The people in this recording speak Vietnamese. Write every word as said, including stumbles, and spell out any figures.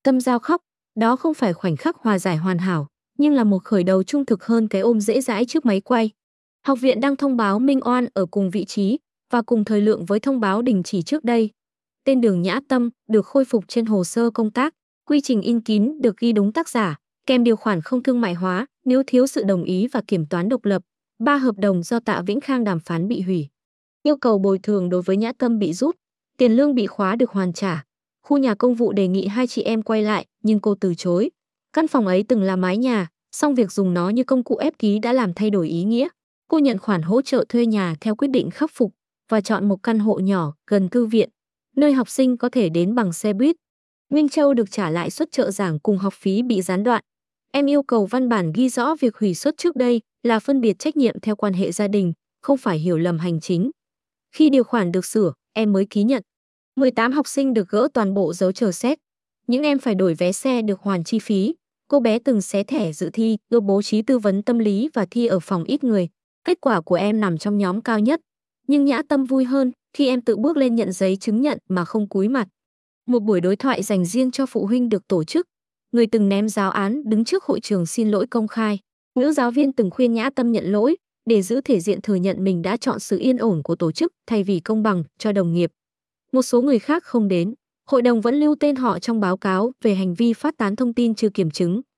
Tâm Giao khóc, đó không phải khoảnh khắc hòa giải hoàn hảo, nhưng là một khởi đầu trung thực hơn cái ôm dễ dãi trước máy quay. Học viện đăng thông báo minh oan ở cùng vị trí và cùng thời lượng với thông báo đình chỉ trước đây. Tên Đường Nhã Tâm được khôi phục trên hồ sơ công tác, quy trình in kín được ghi đúng tác giả, kèm điều khoản không thương mại hóa nếu thiếu sự đồng ý và kiểm toán độc lập. Ba hợp đồng do Tạ Vĩnh Khang đàm phán bị hủy. Yêu cầu bồi thường đối với Nhã Tâm bị rút, tiền lương bị khóa được hoàn trả. Khu nhà công vụ đề nghị hai chị em quay lại, nhưng cô từ chối. Căn phòng ấy từng là mái nhà, song việc dùng nó như công cụ ép ký đã làm thay đổi ý nghĩa. Cô nhận khoản hỗ trợ thuê nhà theo quyết định khắc phục và chọn một căn hộ nhỏ gần thư viện, nơi học sinh có thể đến bằng xe buýt. Minh Châu được trả lại suất trợ giảng cùng học phí bị gián đoạn. Em yêu cầu văn bản ghi rõ việc hủy suất trước đây là phân biệt trách nhiệm theo quan hệ gia đình, không phải hiểu lầm hành chính. Khi điều khoản được sửa, em mới ký nhận. mười tám học sinh được gỡ toàn bộ dấu chờ xét. Những em phải đổi vé xe được hoàn chi phí. Cô bé từng xé thẻ dự thi, được bố trí tư vấn tâm lý và thi ở phòng ít người. Kết quả của em nằm trong nhóm cao nhất. Nhưng Nhã Tâm vui hơn khi em tự bước lên nhận giấy chứng nhận mà không cúi mặt. Một buổi đối thoại dành riêng cho phụ huynh được tổ chức. Người từng ném giáo án đứng trước hội trường xin lỗi công khai. Nữ giáo viên từng khuyên Nhã Tâm nhận lỗi để giữ thể diện thừa nhận mình đã chọn sự yên ổn của tổ chức thay vì công bằng cho đồng nghiệp. Một số người khác không đến. Hội đồng vẫn lưu tên họ trong báo cáo về hành vi phát tán thông tin chưa kiểm chứng.